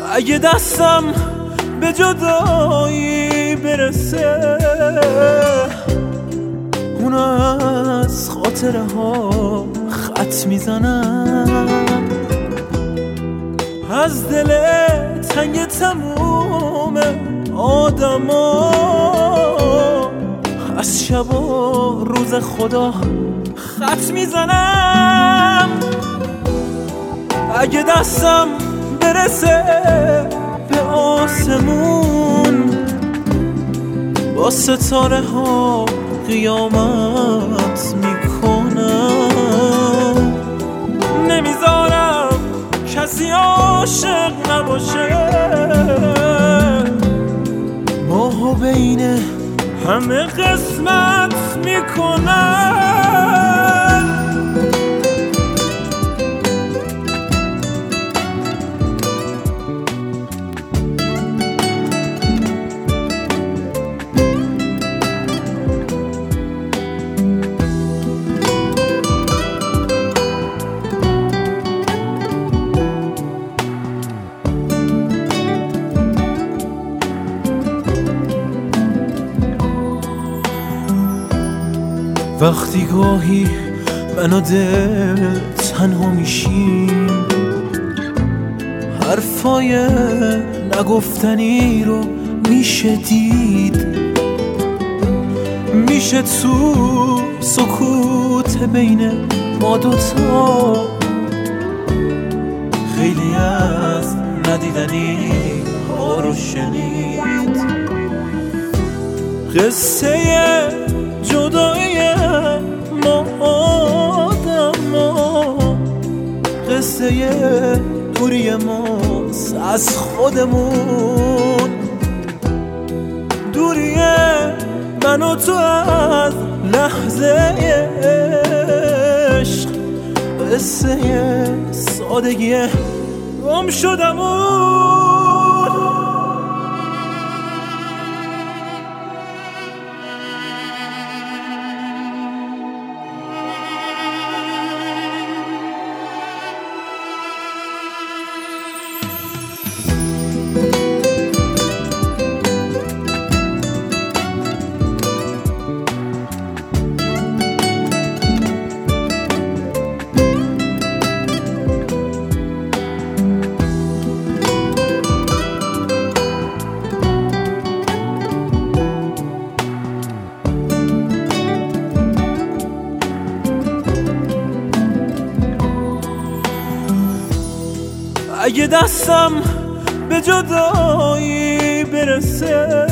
اگه دستم به جدایی برسه، اون از خاطره ها خط میزنم، از دل تنگ تموم آدما، از شب و روز خدا خط میزنم. اگه دستم برسه به آسمون، با ستاره ها قیامت میکنم، نمیذارم کسی عاشق نباشه، ماهو بین همه قسمت میکنم. وقتی گاهی من و دل تنها میشیم، حرفای نگفتنی رو میشه دید، میشه تو سکوت بین ما دوتا خیلی از ندیدنی ها رو شنید. قصه جدایی ما آدما، قصه دوری ماست از خودمون، دوری من و تو از لحظه عشق، قصه سادگی گم شدمون. اگه دستم به جدایی برسه،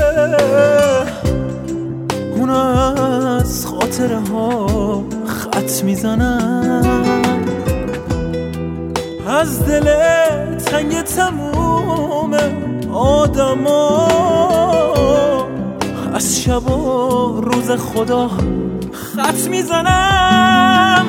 اون از خاطره ها خط میزنم، از دل تنگ تموم آدما، از شب و روز خدا خط میزنم.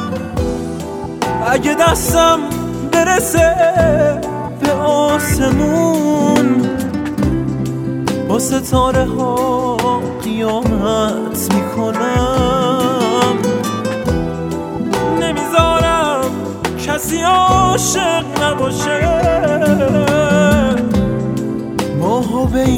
اگه دستم برسه به آسمون، با ستاره ها قیامت میکنم، نمیذارم کسی عاشق نباشه،